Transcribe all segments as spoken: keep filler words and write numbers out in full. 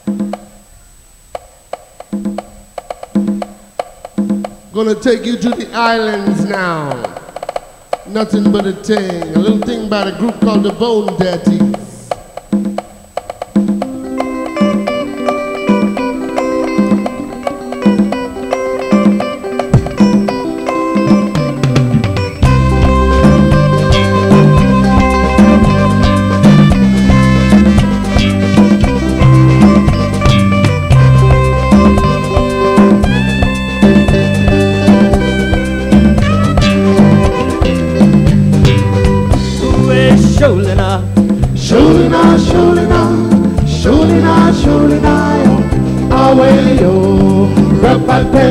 Gonna take you to the islands now. Nothing but a thing. A little thing by a group called the Bone Daddies. Sholina, Sholina, Sholina, Sholina, Sholina, away yo, rapate.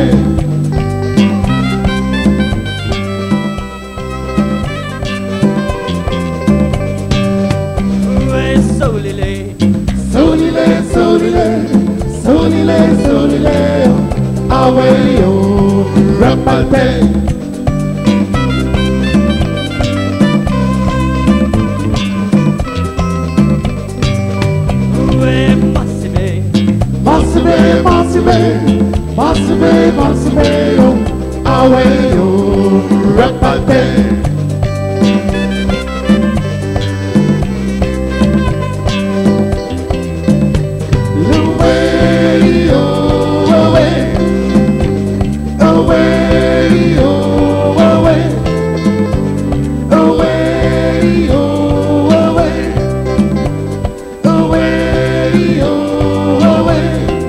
Solile, Solile, Solile, Solile, Solile, away yo, rapate. Massive, massive, massive, massive, away yo, rapate. Away, oh, away, away, oh, away, away, oh, away, away, oh, away.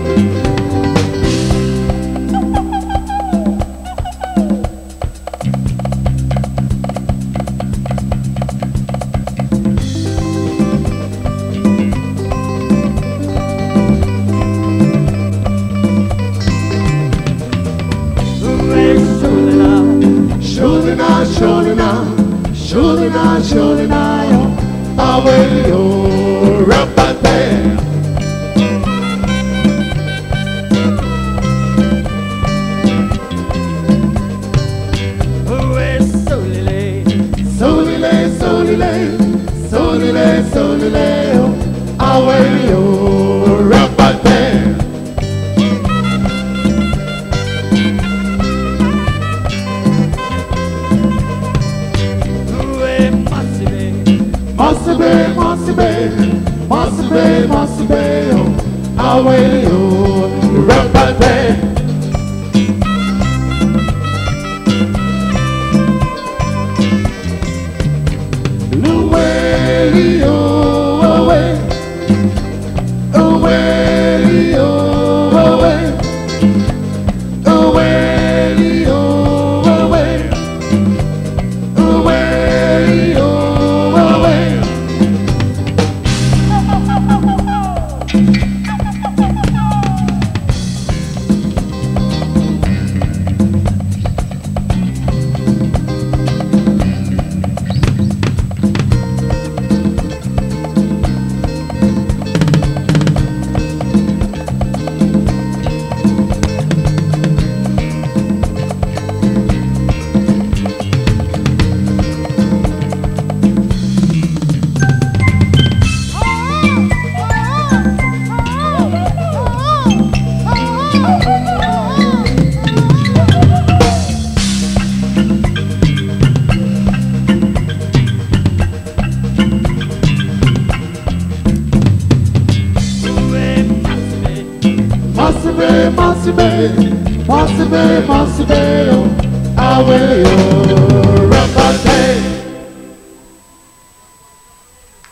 Sholina, Sholina, Sholina, Sholina, away yo, rapate. Solile, Solile, Solile, Solile, Solile, away yo, rapate. Massive, massive, massive, massive, away yo, rapate. Away, oh, away, away, oh, away, away, oh, away, away, oh, away. Massive, massive, massive, massive, away, oh, rapate.